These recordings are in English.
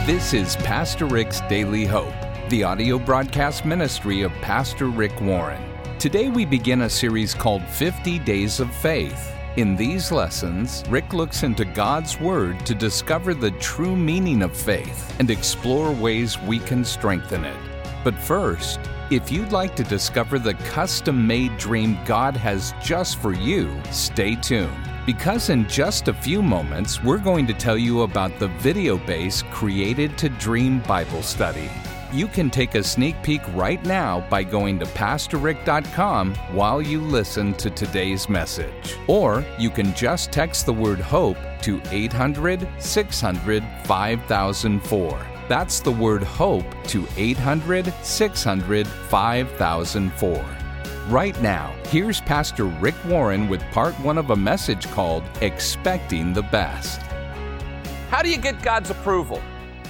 This is Pastor Rick's Daily Hope, the audio broadcast ministry of Pastor Rick Warren. Today we begin a series called 50 Days of Faith. In these lessons, Rick looks into God's Word to discover the true meaning of faith and explore ways we can strengthen it. But first, if you'd like to discover the custom-made dream God has just for you, stay tuned. Because in just a few moments, we're going to tell you about the video base Created to Dream Bible Study. You can take a sneak peek right now by going to PastorRick.com while you listen to today's message. Or you can just text the word HOPE to 800-600-5004. That's the word HOPE to 800-600-5004. Right now, here's Pastor Rick Warren with part one of a message called Expecting the Best. How do you get God's approval?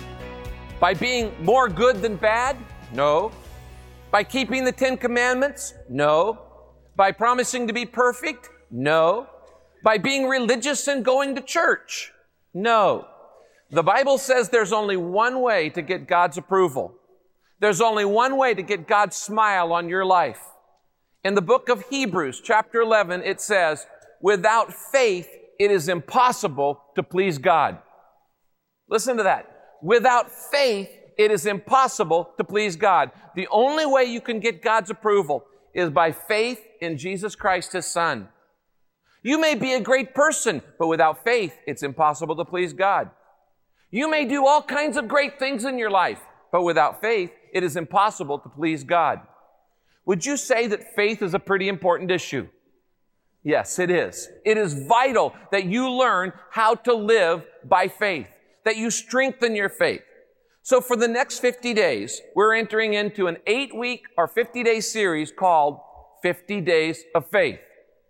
By being more good than bad? No. By keeping the 10 Commandments? No. By promising to be perfect? No. By being religious and going to church? No. The Bible says there's only one way to get God's approval. There's only one way to get God's smile on your life. In the book of Hebrews, chapter 11, it says, without faith, it is impossible to please God. Listen to that. Without faith, it is impossible to please God. The only way you can get God's approval is by faith in Jesus Christ, His Son. You may be a great person, but without faith, it's impossible to please God. You may do all kinds of great things in your life, but without faith, it is impossible to please God. Would you say that faith is a pretty important issue? Yes, it is. It is vital that you learn how to live by faith, that you strengthen your faith. So for the next 50 days, we're entering into an 8-week or 50-day series called 50 Days of Faith.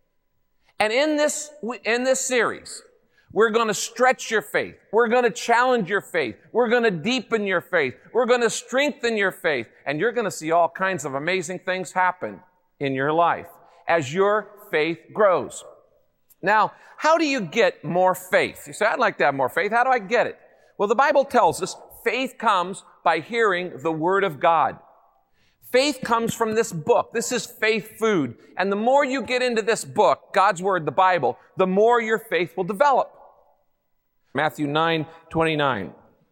And in this series, we're going to stretch your faith. We're going to challenge your faith. We're going to deepen your faith. We're going to strengthen your faith. And you're going to see all kinds of amazing things happen in your life as your faith grows. Now, how do you get more faith? You say, I'd like to have more faith. How do I get it? Well, the Bible tells us faith comes by hearing the Word of God. Faith comes from this book. This is faith food. And the more you get into this book, God's Word, the Bible, the more your faith will develop. Matthew 9:29.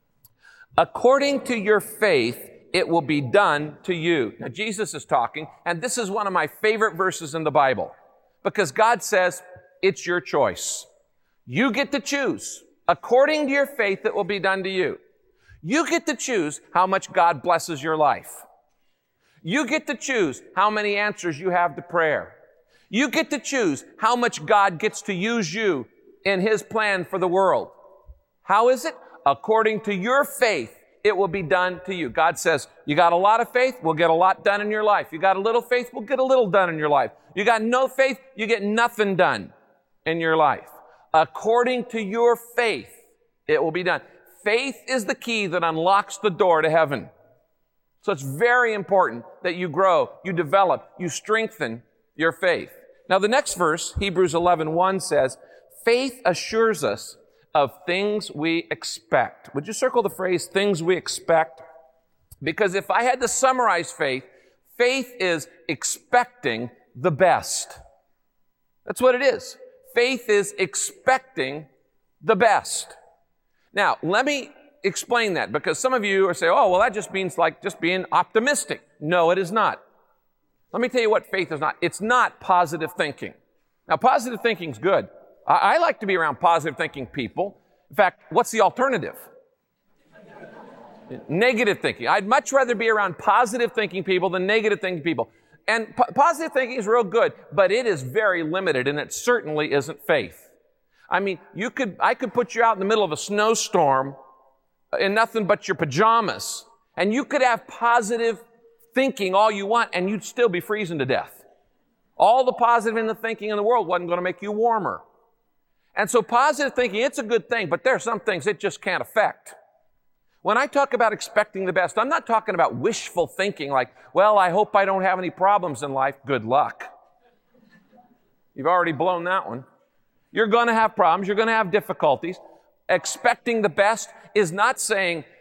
According to your faith, it will be done to you. Now, Jesus is talking, and this is one of my favorite verses in the Bible, because God says, it's your choice. You get to choose. According to your faith, it will be done to you. You get to choose how much God blesses your life. You get to choose how many answers you have to prayer. You get to choose how much God gets to use you in His plan for the world. How is it? According to your faith, it will be done to you. God says, you got a lot of faith, we'll get a lot done in your life. You got a little faith, we'll get a little done in your life. You got no faith, you get nothing done in your life. According to your faith, it will be done. Faith is the key that unlocks the door to heaven. So it's very important that you grow, you develop, you strengthen your faith. Now the next verse, Hebrews 11:1 says, faith assures us of things we expect. Would you circle the phrase, things we expect? Because if I had to summarize faith, faith is expecting the best. That's what it is. Faith is expecting the best. Now, let me explain that, because some of you are saying, oh, well, that just means like just being optimistic. No, it is not. Let me tell you what faith is not. It's not positive thinking. Now, positive thinking is good. I like to be around positive thinking people. In fact, what's the alternative? Negative thinking. I'd much rather be around positive thinking people than negative thinking people. And positive thinking is real good, but it is very limited, and it certainly isn't faith. I mean, I could put you out in the middle of a snowstorm in nothing but your pajamas, and you could have positive thinking all you want, and you'd still be freezing to death. All the positive in the thinking in the world wasn't going to make you warmer. And so positive thinking, it's a good thing, but there are some things it just can't affect. When I talk about expecting the best, I'm not talking about wishful thinking like, well, I hope I don't have any problems in life. Good luck. You've already blown that one. You're going to have problems. You're going to have difficulties. Expecting the best is not saying,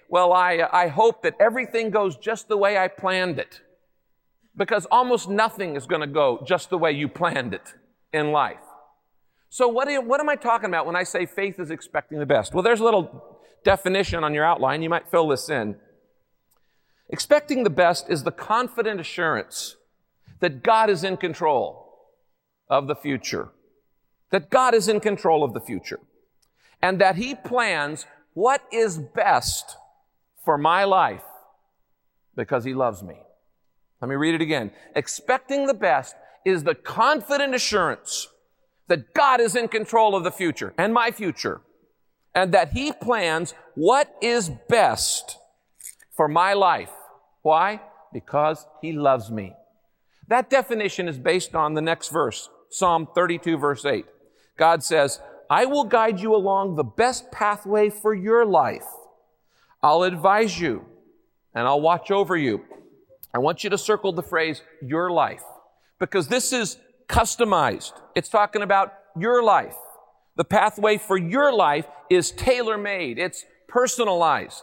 well, I hope that everything goes just the way I planned it. Because almost nothing is going to go just the way you planned it in life. So what am I talking about when I say faith is expecting the best? Well, there's a little definition on your outline. You might fill this in. Expecting the best is the confident assurance that God is in control of the future. That God is in control of the future. And that He plans what is best for my life because He loves me. Let me read it again. Expecting the best is the confident assurance that God is in control of the future and my future, and that He plans what is best for my life. Why? Because He loves me. That definition is based on the next verse, Psalm 32, verse 8. God says, I will guide you along the best pathway for your life. I'll advise you, and I'll watch over you. I want you to circle the phrase, your life, because this is customized. It's talking about your life. The pathway for your life is tailor-made. It's personalized.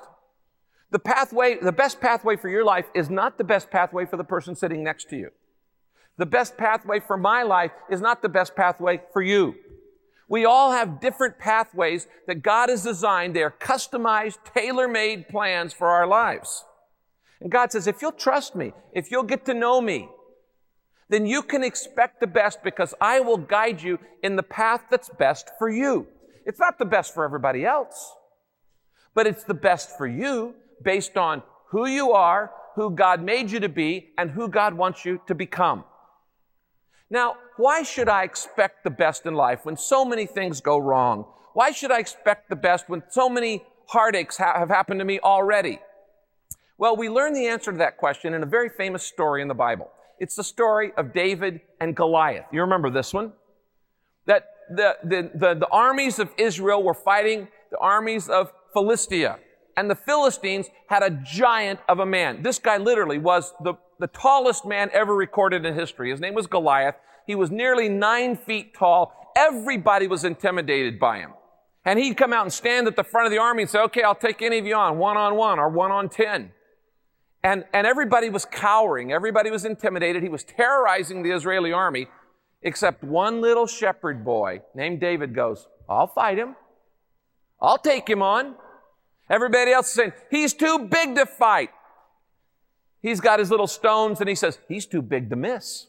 The best pathway for your life is not the best pathway for the person sitting next to you. The best pathway for my life is not the best pathway for you. We all have different pathways that God has designed. They are customized, tailor-made plans for our lives. And God says, if you'll trust me, if you'll get to know me, then you can expect the best because I will guide you in the path that's best for you. It's not the best for everybody else, but it's the best for you based on who you are, who God made you to be, and who God wants you to become. Now, why should I expect the best in life when so many things go wrong? Why should I expect the best when so many heartaches have happened to me already? Well, we learn the answer to that question in a very famous story in the Bible. It's the story of David and Goliath. You remember this one? That the armies of Israel were fighting the armies of Philistia. And the Philistines had a giant of a man. This guy literally was the tallest man ever recorded in history. His name was Goliath. He was nearly 9 feet tall. Everybody was intimidated by him. And he'd come out and stand at the front of the army and say, okay, I'll take any of you on, 1-on-1 or 1-on-10. And everybody was cowering. Everybody was intimidated. He was terrorizing the Israeli army, except one little shepherd boy named David goes, I'll fight him. I'll take him on. Everybody else is saying, he's too big to fight. He's got his little stones and he says, he's too big to miss.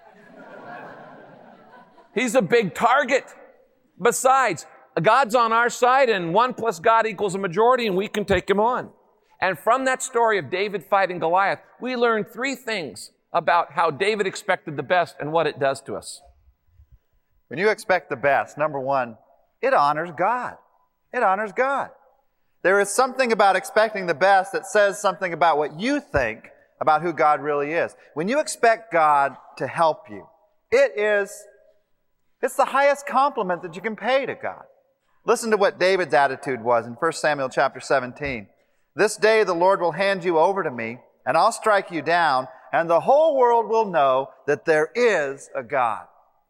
He's a big target. Besides, God's on our side and 1 plus God equals a majority and we can take him on. And from that story of David fighting Goliath, we learn 3 things about how David expected the best and what it does to us. When you expect the best, number 1, it honors God. It honors God. There is something about expecting the best that says something about what you think about who God really is. When you expect God to help you, it's the highest compliment that you can pay to God. Listen to what David's attitude was in 1 Samuel chapter 17. This day the Lord will hand you over to me, and I'll strike you down, and the whole world will know that there is a God.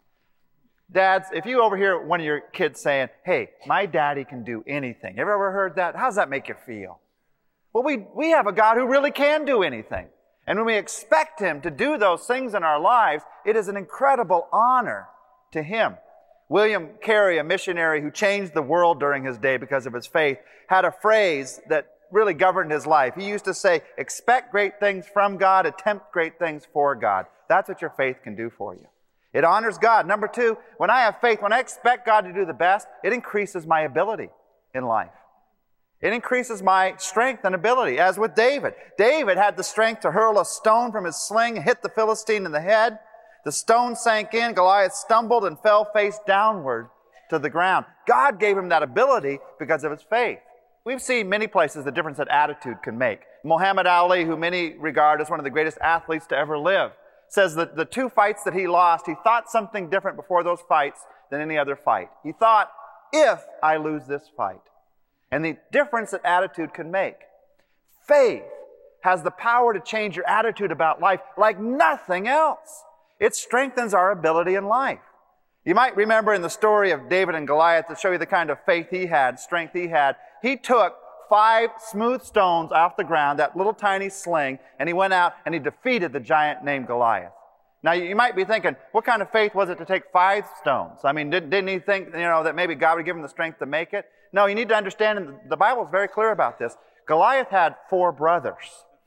Dads, if you overhear one of your kids saying, hey, my daddy can do anything. Have you ever heard that? How does that make you feel? Well, we have a God who really can do anything. And when we expect Him to do those things in our lives, it is an incredible honor to Him. William Carey, a missionary who changed the world during his day because of his faith, had a phrase that really governed his life. He used to say, expect great things from God, attempt great things for God. That's what your faith can do for you. It honors God. Number 2, when I have faith, when I expect God to do the best, it increases my ability in life. It increases my strength and ability, as with David. David had the strength to hurl a stone from his sling and hit the Philistine in the head. The stone sank in, Goliath stumbled and fell face downward to the ground. God gave him that ability because of his faith. We've seen many places the difference that attitude can make. Muhammad Ali, who many regard as one of the greatest athletes to ever live, says that the 2 fights that he lost, he thought something different before those fights than any other fight. He thought, if I lose this fight. And the difference that attitude can make. Faith has the power to change your attitude about life like nothing else. It strengthens our ability in life. You might remember in the story of David and Goliath, to show you the kind of faith he had, strength he had, he took up 5 smooth stones off the ground, that little tiny sling, and he went out and he defeated the giant named Goliath. Now, you might be thinking, what kind of faith was it to take 5 stones? I mean, didn't he think, that maybe God would give him the strength to make it? No, you need to understand, and the Bible is very clear about this. Goliath had 4 brothers.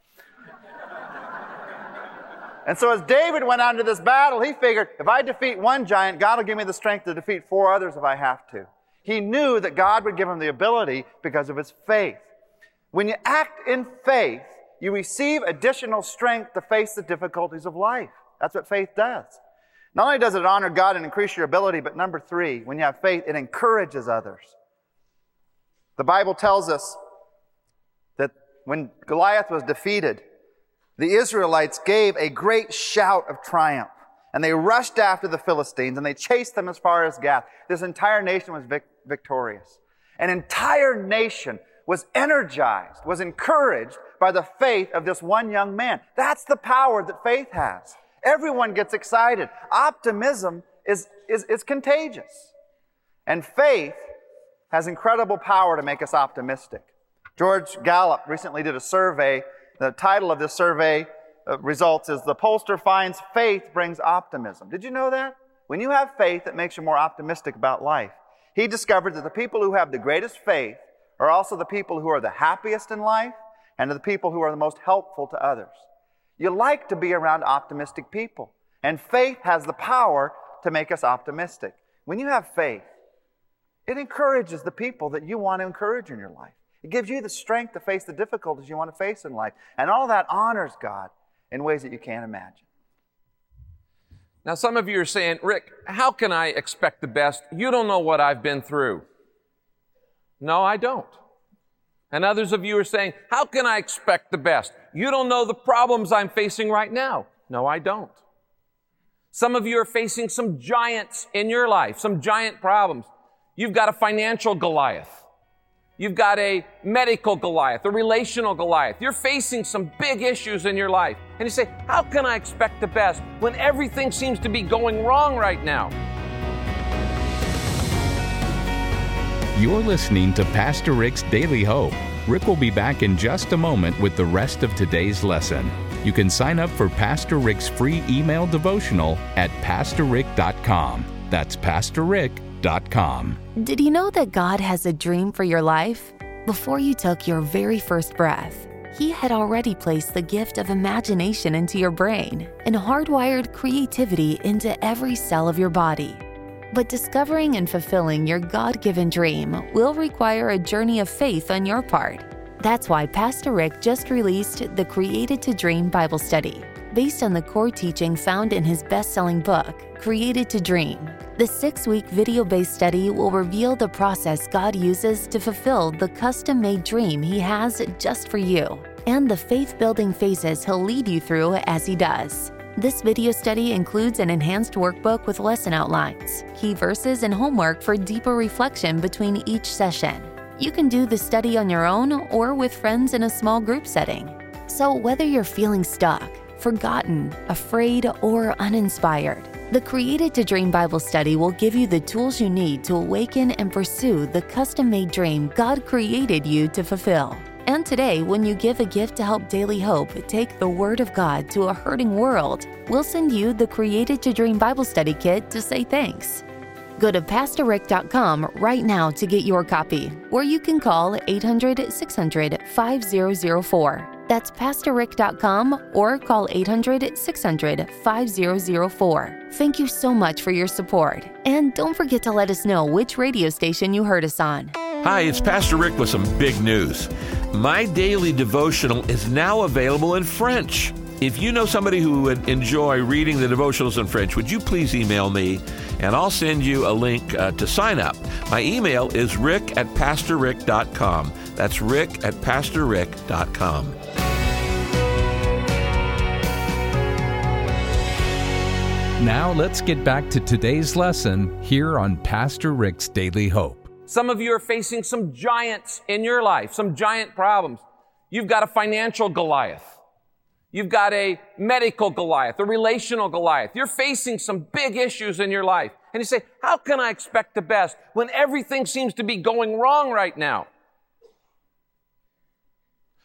And so as David went out into this battle, he figured, if I defeat one giant, God will give me the strength to defeat 4 others if I have to. He knew that God would give him the ability because of his faith. When you act in faith, you receive additional strength to face the difficulties of life. That's what faith does. Not only does it honor God and increase your ability, but number 3, when you have faith, it encourages others. The Bible tells us that when Goliath was defeated, the Israelites gave a great shout of triumph. And they rushed after the Philistines, and they chased them as far as Gath. This entire nation was victorious. An entire nation was energized, was encouraged by the faith of this one young man. That's the power that faith has. Everyone gets excited. Optimism is contagious. And faith has incredible power to make us optimistic. George Gallup recently did a survey. The title of this survey results is "The Pollster Finds Faith Brings Optimism." Did you know that? When you have faith, it makes you more optimistic about life. He discovered that the people who have the greatest faith are also the people who are the happiest in life and are the people who are the most helpful to others. You like to be around optimistic people, and faith has the power to make us optimistic. When you have faith, it encourages the people that you want to encourage in your life. It gives you the strength to face the difficulties you want to face in life. And all that honors God in ways that you can't imagine. Now, some of you are saying, Rick, how can I expect the best? You don't know what I've been through. No, I don't. And others of you are saying, how can I expect the best? You don't know the problems I'm facing right now. No, I don't. Some of you are facing some giants in your life, some giant problems. You've got a financial Goliath. You've got a medical Goliath, a relational Goliath. You're facing some big issues in your life. And you say, how can I expect the best when everything seems to be going wrong right now? You're listening to Pastor Rick's Daily Hope. Rick will be back in just a moment with the rest of today's lesson. You can sign up for Pastor Rick's free email devotional at PastorRick.com. That's PastorRick.com. Did you know that God has a dream for your life? Before you took your very first breath, He had already placed the gift of imagination into your brain and hardwired creativity into every cell of your body. But discovering and fulfilling your God-given dream will require a journey of faith on your part. That's why Pastor Rick just released the Created to Dream Bible Study, based on the core teaching found in his best-selling book, Created to Dream. The 6-week video-based study will reveal the process God uses to fulfill the custom-made dream He has just for you, and the faith-building phases He'll lead you through as He does. This video study includes an enhanced workbook with lesson outlines, key verses, and homework for deeper reflection between each session. You can do the study on your own or with friends in a small group setting. So whether you're feeling stuck, forgotten, afraid, or uninspired, the Created to Dream Bible Study will give you the tools you need to awaken and pursue the custom-made dream God created you to fulfill. And today, when you give a gift to help Daily Hope take the Word of God to a hurting world, we'll send you the Created to Dream Bible Study Kit to say thanks. Go to PastorRick.com right now to get your copy, or you can call 800-600-5004. That's PastorRick.com or call 800-600-5004. Thank you so much for your support. And don't forget to let us know which radio station you heard us on. Hi, it's Pastor Rick with some big news. My daily devotional is now available in French. If you know somebody who would enjoy reading the devotionals in French, would you please email me, and I'll send you a link to sign up. My email is rick@pastorrick.com. That's rick@pastorrick.com. Now let's get back to today's lesson here on Pastor Rick's Daily Hope. Some of you are facing some giants in your life, some giant problems. You've got a financial Goliath. You've got a medical Goliath, a relational Goliath. You're facing some big issues in your life. And you say, how can I expect the best when everything seems to be going wrong right now?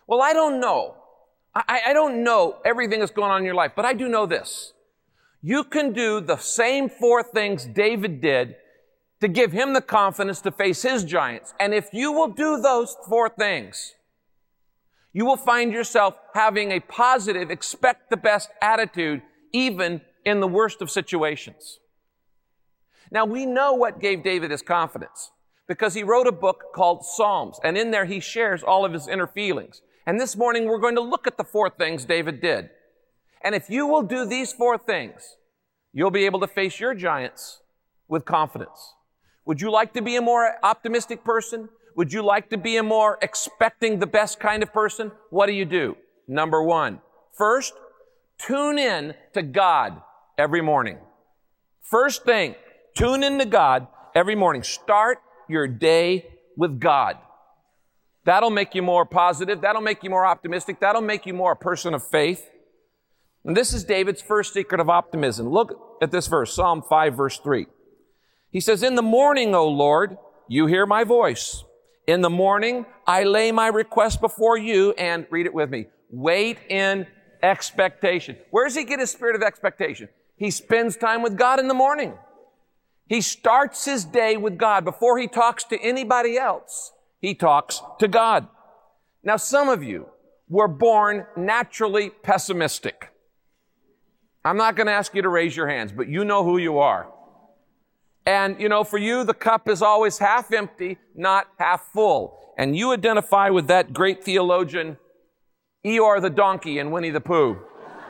Well, I don't know. I don't know everything that's going on in your life, but I do know this. You can do the same 4 things David did to give him the confidence to face his giants. And if you will do those 4 things, you will find yourself having a positive, expect the best attitude, even in the worst of situations. Now, we know what gave David his confidence because he wrote a book called Psalms, and in there he shares all of his inner feelings. And this morning we're going to look at the 4 things David did. And if you will do these 4 things, you'll be able to face your giants with confidence. Would you like to be a more optimistic person? Would you like to be a more expecting the best kind of person? What do? Number 1, first, tune in to God every morning. First thing, tune in to God every morning. Start your day with God. That'll make you more positive. That'll make you more optimistic. That'll make you more a person of faith. And this is David's first secret of optimism. Look at this verse, Psalm 5, verse 3. He says, "In the morning, O Lord, you hear my voice. In the morning, I lay my request before you," and read it with me, "wait in expectation." Where does he get his spirit of expectation? He spends time with God in the morning. He starts his day with God. Before he talks to anybody else, he talks to God. Now, some of you were born naturally pessimistic. I'm not going to ask you to raise your hands, but you know who you are. And, for you, the cup is always half empty, not half full. And you identify with that great theologian, Eeyore the donkey in Winnie the Pooh.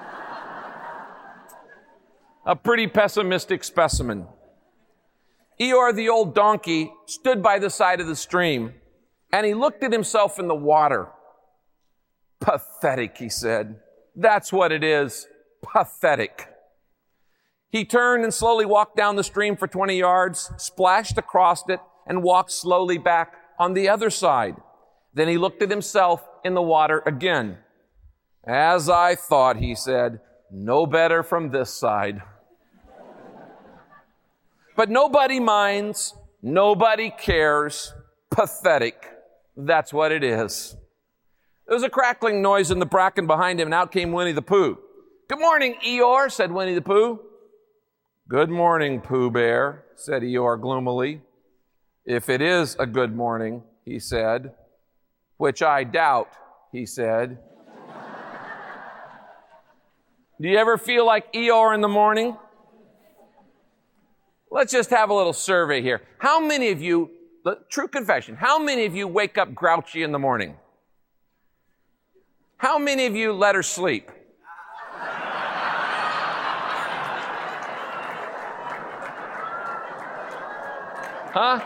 A pretty pessimistic specimen. Eeyore the old donkey stood by the side of the stream, and he looked at himself in the water. "Pathetic," he said. "That's what it is. Pathetic." He turned and slowly walked down the stream for 20 yards, splashed across it, and walked slowly back on the other side. Then he looked at himself in the water again. "As I thought," he said, "no better from this side." But nobody minds, nobody cares. Pathetic. That's what it is. There was a crackling noise in the bracken behind him, and out came Winnie the Pooh. "Good morning, Eeyore," said Winnie the Pooh. "Good morning, Pooh Bear," said Eeyore gloomily. "If it is a good morning," he said, "which I doubt," he said. Do you ever feel like Eeyore in the morning? Let's just have a little survey here. How many of you, true confession, how many of you wake up grouchy in the morning? How many of you let her sleep? Huh?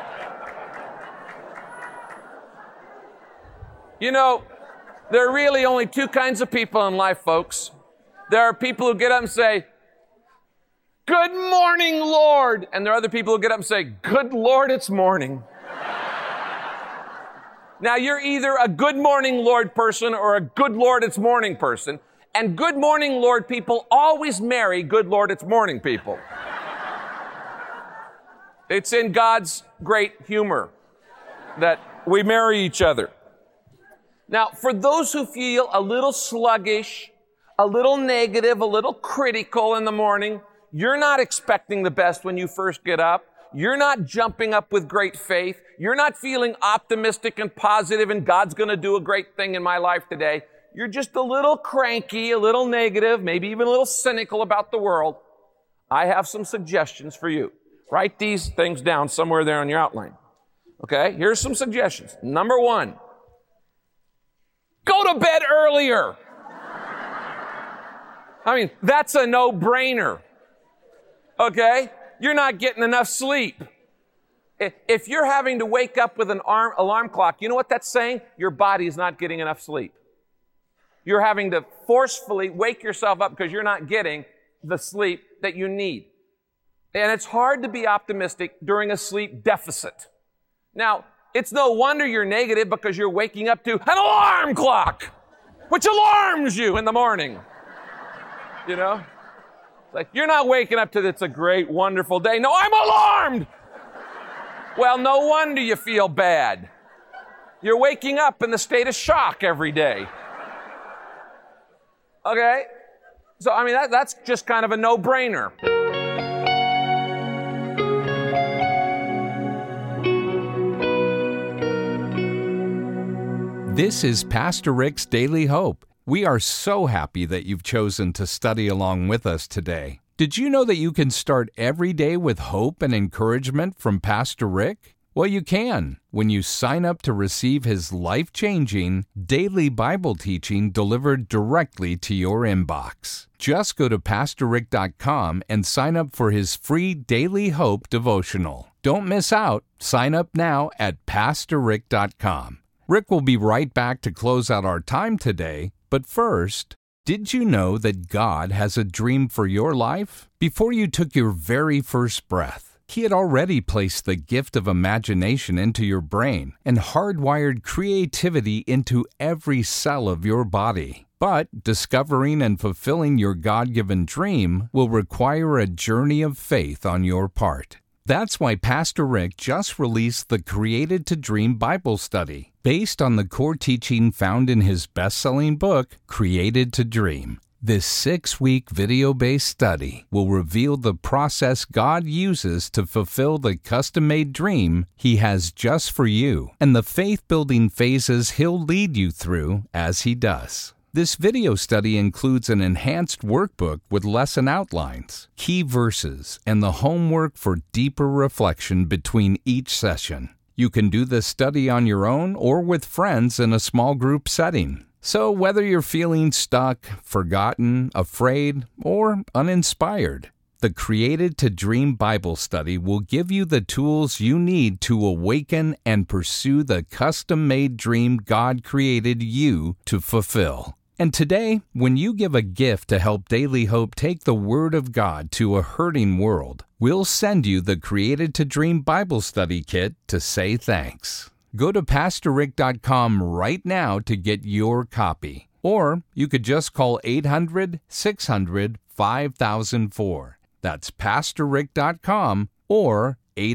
There are really only 2 kinds of people in life, folks. There are people who get up and say, "Good morning, Lord." And there are other people who get up and say, "Good Lord, it's morning." Now, you're either a good morning, Lord person or a good Lord, it's morning person. And good morning, Lord people always marry good Lord, it's morning people. It's in God's great humor that we marry each other. Now, for those who feel a little sluggish, a little negative, a little critical in the morning, you're not expecting the best when you first get up. You're not jumping up with great faith. You're not feeling optimistic and positive and God's going to do a great thing in my life today. You're just a little cranky, a little negative, maybe even a little cynical about the world. I have some suggestions for you. Write these things down somewhere there on your outline. Okay, here's some suggestions. Number 1, go to bed earlier. That's a no-brainer. Okay? You're not getting enough sleep. If you're having to wake up with an alarm clock, you know what that's saying? Your body is not getting enough sleep. You're having to forcefully wake yourself up because you're not getting the sleep that you need. And it's hard to be optimistic during a sleep deficit. Now, it's no wonder you're negative because you're waking up to an alarm clock, which alarms you in the morning. Like, you're not waking up to it's a great, wonderful day. No, I'm alarmed. Well, no wonder you feel bad. You're waking up in the state of shock every day. Okay? So, I mean, that's just kind of a no-brainer. This is Pastor Rick's Daily Hope. We are so happy that you've chosen to study along with us today. Did you know that you can start every day with hope and encouragement from Pastor Rick? Well, you can when you sign up to receive his life-changing daily Bible teaching delivered directly to your inbox. Just go to PastorRick.com and sign up for his free Daily Hope devotional. Don't miss out. Sign up now at PastorRick.com. Rick will be right back to close out our time today, but first, did you know that God has a dream for your life? Before you took your very first breath, He had already placed the gift of imagination into your brain and hardwired creativity into every cell of your body. But discovering and fulfilling your God-given dream will require a journey of faith on your part. That's why Pastor Rick just released the Created to Dream Bible Study, based on the core teaching found in his best-selling book, Created to Dream. This 6-week video-based study will reveal the process God uses to fulfill the custom-made dream He has just for you, and the faith-building phases He'll lead you through as He does. This video study includes an enhanced workbook with lesson outlines, key verses, and the homework for deeper reflection between each session. You can do this study on your own or with friends in a small group setting. So whether you're feeling stuck, forgotten, afraid, or uninspired, the Created to Dream Bible Study will give you the tools you need to awaken and pursue the custom-made dream God created you to fulfill. And today, when you give a gift to help Daily Hope take the Word of God to a hurting world, we'll send you the Created to Dream Bible Study Kit to say thanks. Go to PastorRick.com right now to get your copy. Or you could just call 800-600-5004. That's PastorRick.com or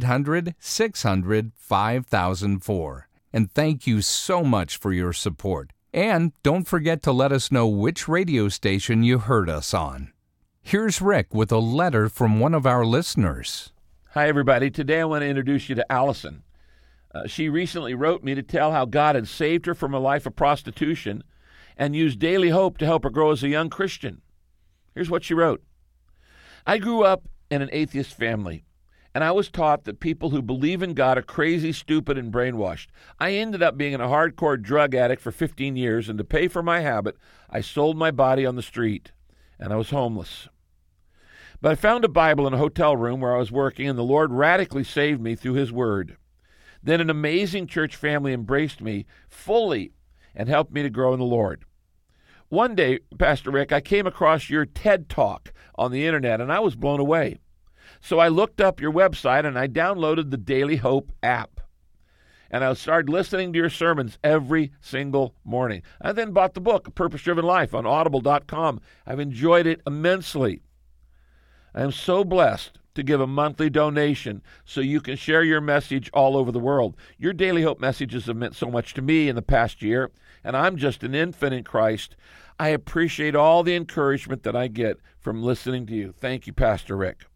800-600-5004. And thank you so much for your support. And don't forget to let us know which radio station you heard us on. Here's Rick with a letter from one of our listeners. Hi, everybody. Today I want to introduce you to Allison. She recently wrote me to tell how God had saved her from a life of prostitution and used Daily Hope to help her grow as a young Christian. Here's what she wrote. I grew up in an atheist family, and I was taught that people who believe in God are crazy, stupid, and brainwashed. I ended up being a hardcore drug addict for 15 years, and to pay for my habit, I sold my body on the street, and I was homeless. But I found a Bible in a hotel room where I was working, and the Lord radically saved me through His Word. Then an amazing church family embraced me fully and helped me to grow in the Lord. One day, Pastor Rick, I came across your TED Talk on the internet, and I was blown away. So I looked up your website, and I downloaded the Daily Hope app. And I started listening to your sermons every single morning. I then bought the book, A Purpose-Driven Life, on Audible.com. I've enjoyed it immensely. I am so blessed to give a monthly donation so you can share your message all over the world. Your Daily Hope messages have meant so much to me in the past year, and I'm just an infant in Christ. I appreciate all the encouragement that I get from listening to you. Thank you, Pastor Rick.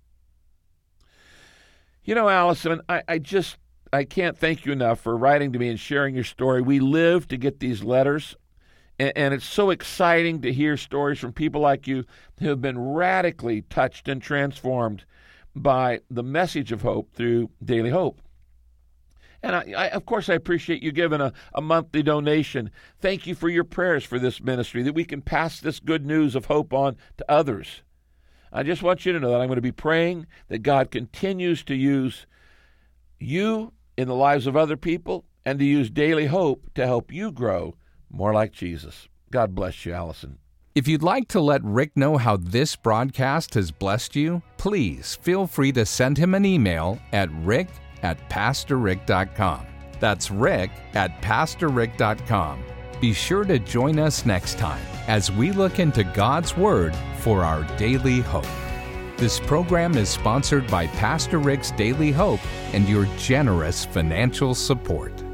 You know, Allison, I can't thank you enough for writing to me and sharing your story. We live to get these letters, and it's so exciting to hear stories from people like you who have been radically touched and transformed by the message of hope through Daily Hope. And I of course, I appreciate you giving a monthly donation. Thank you for your prayers for this ministry, that we can pass this good news of hope on to others. I just want you to know that I'm going to be praying that God continues to use you in the lives of other people and to use Daily Hope to help you grow more like Jesus. God bless you, Allison. If you'd like to let Rick know how this broadcast has blessed you, please feel free to send him an email at rick@pastorrick.com. That's rick@pastorrick.com. Be sure to join us next time as we look into God's Word for our daily hope. This program is sponsored by Pastor Rick's Daily Hope and your generous financial support.